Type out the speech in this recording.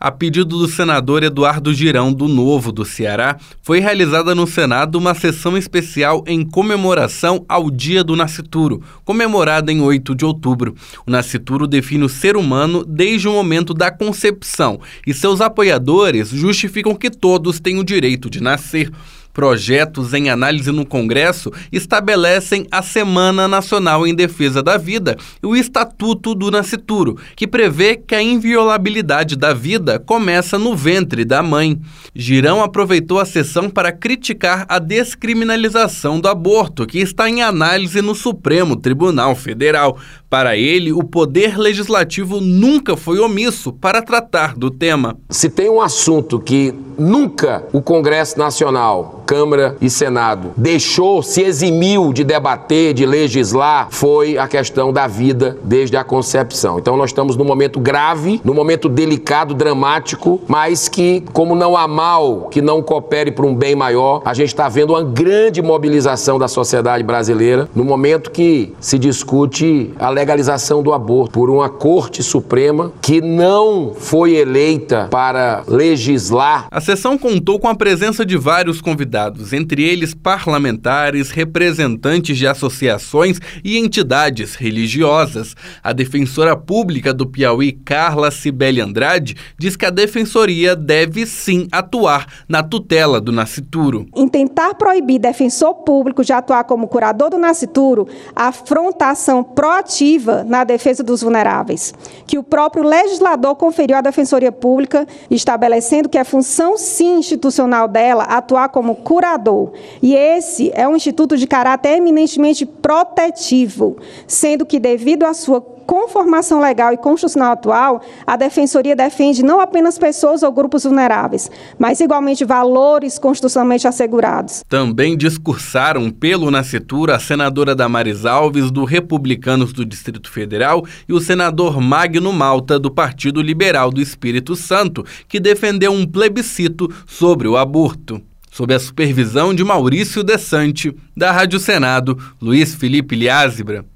A pedido do senador Eduardo Girão, do Novo do Ceará, foi realizada no Senado uma sessão especial em comemoração ao Dia do Nascituro, comemorada em 8 de outubro. O nascituro define o ser humano desde o momento da concepção e seus apoiadores justificam que todos têm o direito de nascer. Projetos em análise no Congresso estabelecem a Semana Nacional em Defesa da Vida e o Estatuto do Nascituro, que prevê que a inviolabilidade da vida começa no ventre da mãe. Girão aproveitou a sessão para criticar a descriminalização do aborto, que está em análise no Supremo Tribunal Federal. Para ele, o Poder Legislativo nunca foi omisso para tratar do tema. Se tem um assunto que nunca o Congresso Nacional, Câmara e Senado se eximiu de debater, de legislar, foi a questão da vida desde a concepção. Então nós estamos num momento grave, num momento delicado, dramático, mas que, como não há mal que não coopere para um bem maior, a gente está vendo uma grande mobilização da sociedade brasileira no momento que se discute a legalização do aborto por uma Corte Suprema que não foi eleita para legislar. A sessão contou com a presença de vários convidados, entre eles parlamentares, representantes de associações e entidades religiosas. A defensora pública do Piauí, Carla Cibele Andrade, diz que a defensoria deve sim atuar na tutela do nascituro. Em tentar proibir defensor público de atuar como curador do nascituro, afronta a ação proativa na defesa dos vulneráveis, que o próprio legislador conferiu à Defensoria Pública, estabelecendo que é função sim institucional dela atuar como curador. E esse é um instituto de caráter eminentemente protetivo, sendo que, devido à sua conformação legal e constitucional atual, a Defensoria defende não apenas pessoas ou grupos vulneráveis, mas igualmente valores constitucionalmente assegurados. Também discursaram pelo nascituro a senadora Damares Alves, do Republicanos do Distrito Federal, e o senador Magno Malta, do Partido Liberal do Espírito Santo, que defendeu um plebiscito sobre o aborto. Sob a supervisão de Maurício Desante, da Rádio Senado, Luiz Felipe Liázebra.